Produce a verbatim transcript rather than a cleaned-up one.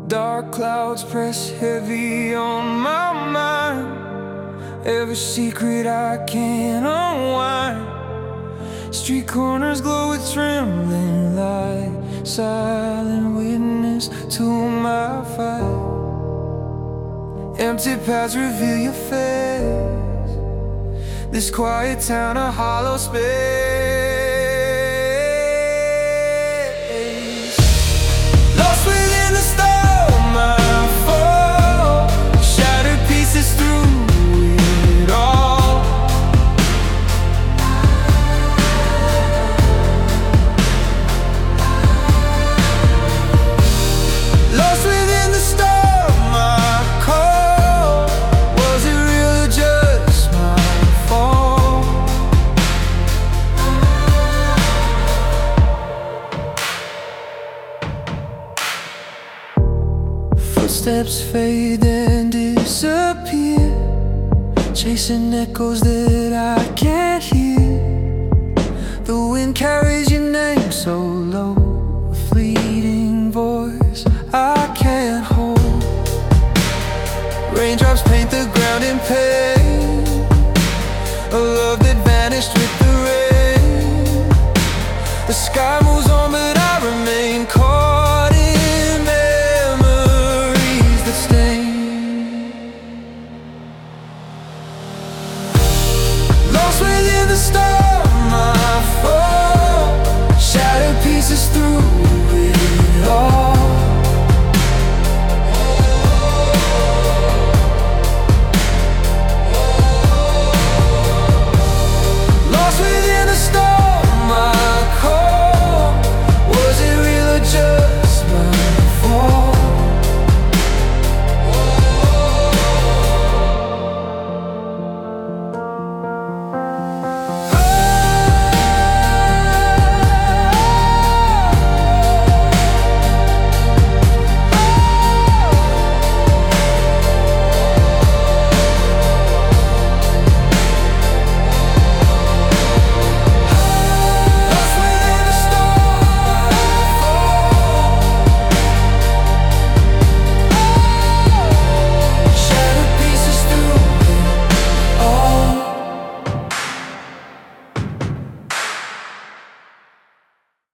Dark clouds press heavy on my mind. Every secret I can't unwind. Street corners glow with trembling light, silent witness to my fight. Empty paths reveal your face. This quiet town a hollow space. Lost within the storm I fall, shattered pieces through it all. Lost within the storm I call. Was it real or just my fall? Footsteps fade and disappear, chasing echoes that I can't hear. The wind carries your name so